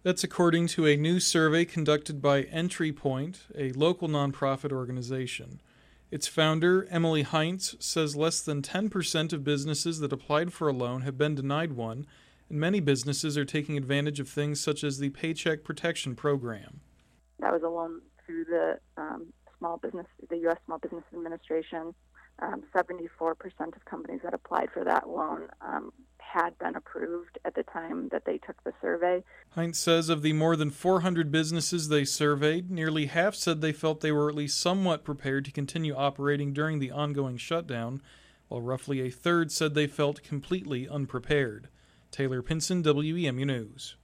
That's according to a new survey conducted by Entry Point, a local nonprofit organization. Its founder, Emily Heinz, says less than 10% of businesses that applied for a loan have been denied one, and many businesses are taking advantage of things such as the Paycheck Protection Program. That was a loan through the the U.S. Small Business Administration. 74% of companies that applied for that loan had been approved at the time that they took the survey. Heinz says of the more than 400 businesses they surveyed, nearly half said they felt they were at least somewhat prepared to continue operating during the ongoing shutdown, while roughly a third said they felt completely unprepared. Taylor Pinson, WEMU News.